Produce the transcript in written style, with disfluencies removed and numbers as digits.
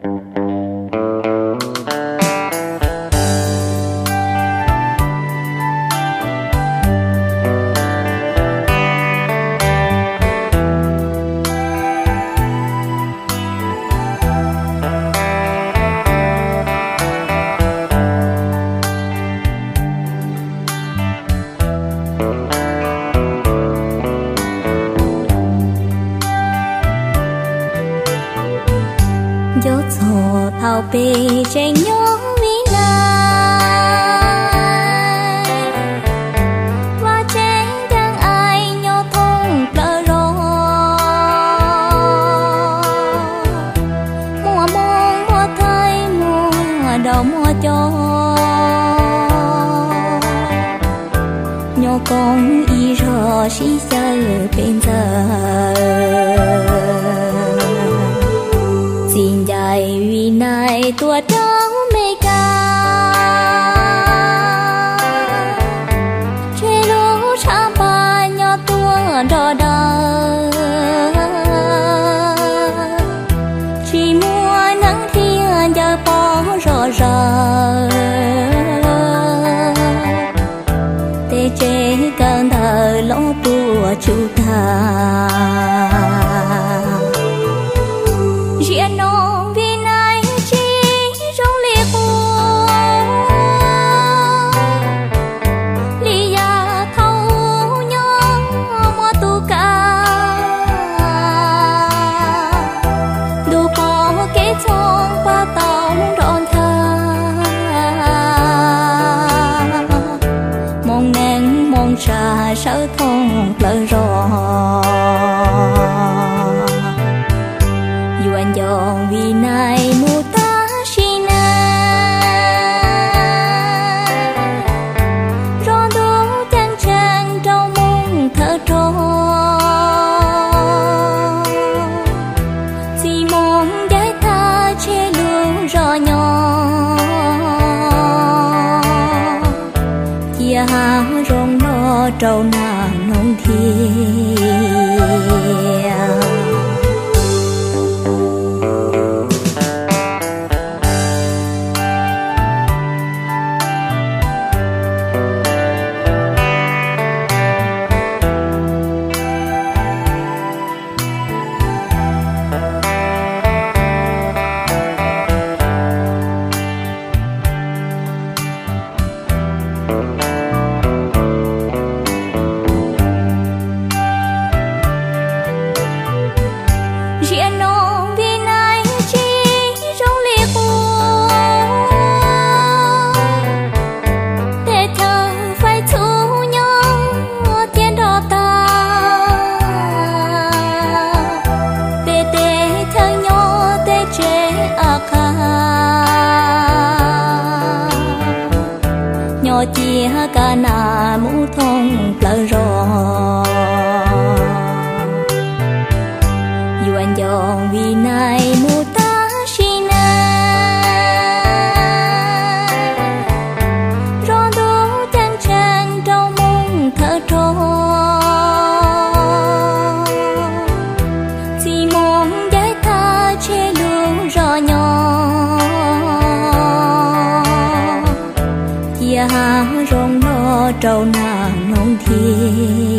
gió gió thao bề trên nhóm vì này và trên đang ai nhau thông lỡ rồi mùa mong mùa thay mùa đầu mùa cho nhau con y rõ xí giờ bên giờ xin dài vì này tua trắng mê ca chế lũ cha ba nhỏ tua đỏ đờ chỉ mua nắng thiên giờ bỏ rõ rờ tê chế cơn thờ lỗ bùa chú ta riêng nó vì này chỉ trong liệt lý ya thâu nhau mua tu ca đủ bỏ cái trong qua tàu đón thơ mong nén mong trà sợ thông lời rõ anh dòng vì này mù ta xin rồi đủ chân chân trong mong thơ trôi chỉ mong giải tha che luôn rõ nhỏ chia rong nó trâu nàng nông thiên riêng nó vì này chỉ trong liệt để thơ phải thu nhau tiền đỏ ta để thơ nhau để chế ác nhỏ chia cả nà mũ thông lời rồi anh dòng vì này mù ta xin rồi đủ chân chân trong mong thơ trôi chỉ mong giải tha che luôn rõ nhỏ chia rong nó trâu nàng nông thiên